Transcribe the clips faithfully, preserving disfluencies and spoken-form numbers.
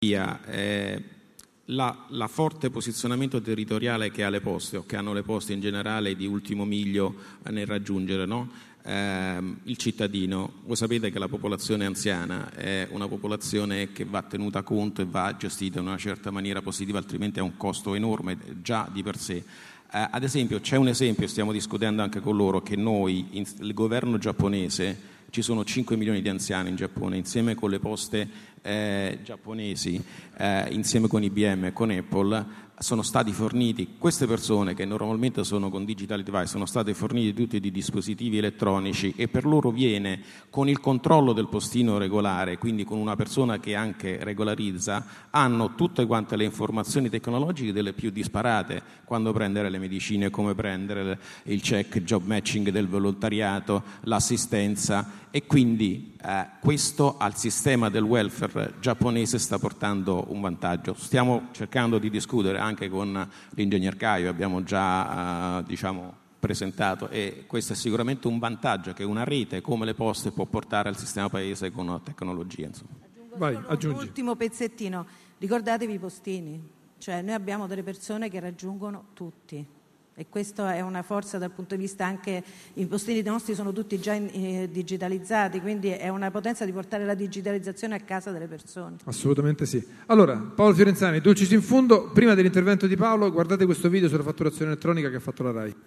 eh, la, la forte posizionamento territoriale che ha le poste, o che hanno le poste in generale, di ultimo miglio nel raggiungere, no? eh, il cittadino. Voi sapete che la popolazione anziana è una popolazione che va tenuta conto e va gestita in una certa maniera positiva, altrimenti ha un costo enorme già di per sé. Eh, ad esempio, c'è un esempio, stiamo discutendo anche con loro, che noi, in, il governo giapponese, ci sono cinque milioni di anziani in Giappone, insieme con le poste eh, giapponesi, eh, insieme con I B M e con Apple, sono stati forniti, queste persone che normalmente sono con digital device, sono state fornite tutti di dispositivi elettronici, e per loro viene, con il controllo del postino regolare, quindi con una persona che anche regolarizza, hanno tutte quante le informazioni tecnologiche delle più disparate, quando prendere le medicine, come prendere il check, job matching del volontariato, l'assistenza, e quindi eh, questo al sistema del welfare giapponese sta portando un vantaggio. Stiamo cercando di discutere anche con l'ingegner Caio, abbiamo già eh, diciamo presentato, e questo è sicuramente un vantaggio che una rete come le poste può portare al sistema paese con la tecnologia, insomma. Aggiungo Vai, solo aggiungi. un ultimo pezzettino, ricordatevi i postini, cioè noi abbiamo delle persone che raggiungono tutti, e questa è una forza dal punto di vista anche, i postini nostri sono tutti già in, eh, digitalizzati, quindi è una potenza di portare la digitalizzazione a casa delle persone. Assolutamente sì. Allora, Paolo Fiorenzani, Dulcis in fondo. Prima dell'intervento di Paolo, guardate questo video sulla fatturazione elettronica che ha fatto la RAI.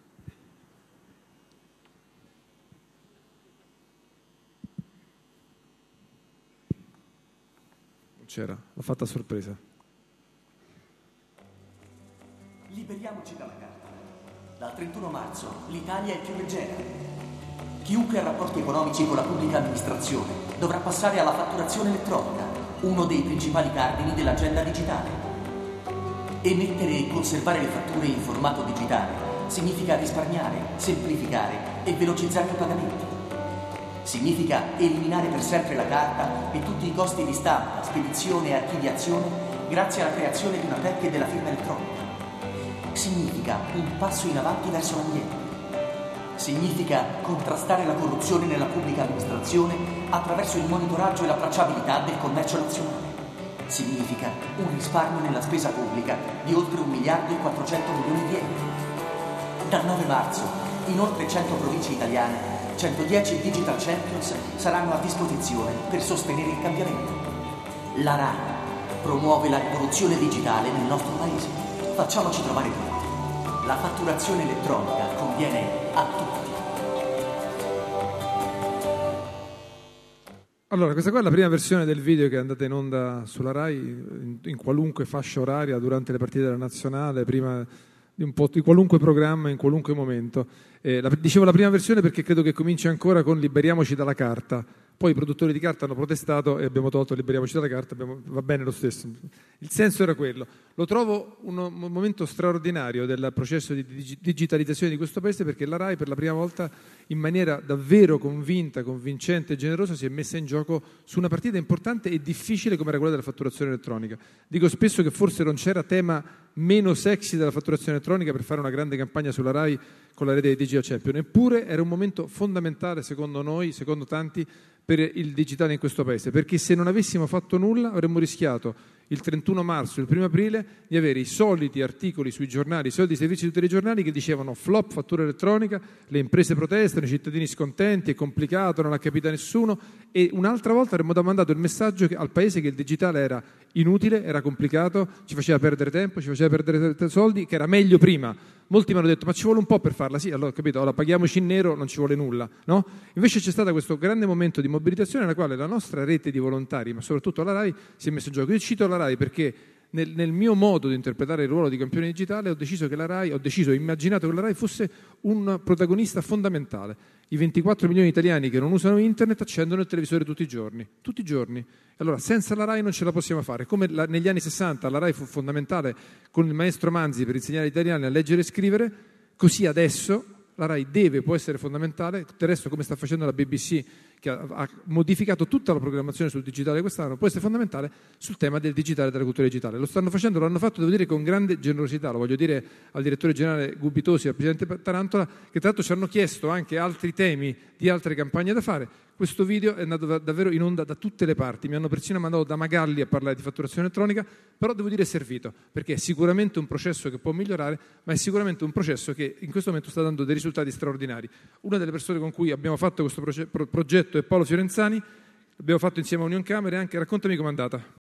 Non c'era, l'ho fatta a sorpresa. Liberiamoci dalla carta. Dal trentuno marzo l'Italia è più leggera. Chiunque ha rapporti economici con la pubblica amministrazione dovrà passare alla fatturazione elettronica, uno dei principali cardini dell'agenda digitale. Emettere e conservare le fatture in formato digitale significa risparmiare, semplificare e velocizzare i pagamenti. Significa eliminare per sempre la carta e tutti i costi di stampa, spedizione e archiviazione grazie alla creazione di una P E C e della firma elettronica. Significa un passo in avanti verso l'ambiente. Significa contrastare la corruzione nella pubblica amministrazione attraverso il monitoraggio e la tracciabilità del commercio nazionale. Significa un risparmio nella spesa pubblica di oltre un miliardo e quattrocento milioni di euro. Dal nove marzo, in oltre cento province italiane, centodieci Digital Champions saranno a disposizione per sostenere il cambiamento. La RAI promuove la rivoluzione digitale nel nostro paese. Facciamoci trovare pronti. La fatturazione elettronica conviene a tutti. Allora, questa qua è la prima versione del video che è andata in onda sulla RAI in, in qualunque fascia oraria durante le partite della nazionale, prima di un po' di qualunque programma, in qualunque momento. Eh, la, dicevo la prima versione perché credo che cominci ancora con liberiamoci dalla carta. Poi i produttori di carta hanno protestato e abbiamo tolto liberiamoci dalla carta, abbiamo, va bene lo stesso. Il senso era quello. Lo trovo un, un momento straordinario del processo di dig- digitalizzazione di questo paese, perché la RAI per la prima volta in maniera davvero convinta, convincente e generosa si è messa in gioco su una partita importante e difficile come era quella della fatturazione elettronica. Dico spesso che forse non c'era tema meno sexy della fatturazione elettronica per fare una grande campagna sulla RAI con la rete dei Digital Champion, eppure era un momento fondamentale secondo noi, secondo tanti, per il digitale in questo paese, perché se non avessimo fatto nulla avremmo rischiato il trentuno marzo, il primo aprile, di avere i soliti articoli sui giornali, i soliti servizi di telegiornali che dicevano flop fattura elettronica, le imprese protestano, i cittadini scontenti, è complicato, non ha capito nessuno, e un'altra volta avremmo mandato il messaggio che, al paese, che il digitale era inutile, era complicato, ci faceva perdere tempo, ci faceva perdere soldi, che era meglio prima. Molti mi hanno detto, ma ci vuole un po' per farla? Sì, allora ho capito, allora paghiamoci in nero, non ci vuole nulla, no? Invece c'è stato questo grande momento di mobilitazione nella quale la nostra rete di volontari, ma soprattutto la RAI, si è messa in gioco. Io cito la RAI perché nel, nel mio modo di interpretare il ruolo di campione digitale ho deciso che la RAI, ho deciso, ho immaginato che la RAI fosse un protagonista fondamentale. I ventiquattro milioni di italiani che non usano internet accendono il televisore tutti i giorni, tutti i giorni. Allora, senza la RAI non ce la possiamo fare. Come la, negli anni sessanta la RAI fu fondamentale con il maestro Manzi per insegnare agli italiani a leggere e scrivere, così adesso la RAI deve, può essere fondamentale, del resto come sta facendo la B B C, che ha, ha modificato tutta la programmazione sul digitale quest'anno, può essere fondamentale sul tema del digitale e della cultura digitale. Lo stanno facendo, lo hanno fatto, devo dire, con grande generosità. Lo voglio dire al direttore generale Gubitosi e al presidente Tarantola, che tra l'altro ci hanno chiesto anche altri temi di altre campagne da fare. Questo video è andato davvero in onda da tutte le parti, mi hanno persino mandato da Magalli a parlare di fatturazione elettronica, però devo dire è servito, perché è sicuramente un processo che può migliorare, ma è sicuramente un processo che in questo momento sta dando dei risultati straordinari. Una delle persone con cui abbiamo fatto questo progetto è Paolo Fiorenzani, l'abbiamo fatto insieme a Union Camere, anche raccontami com'è andata.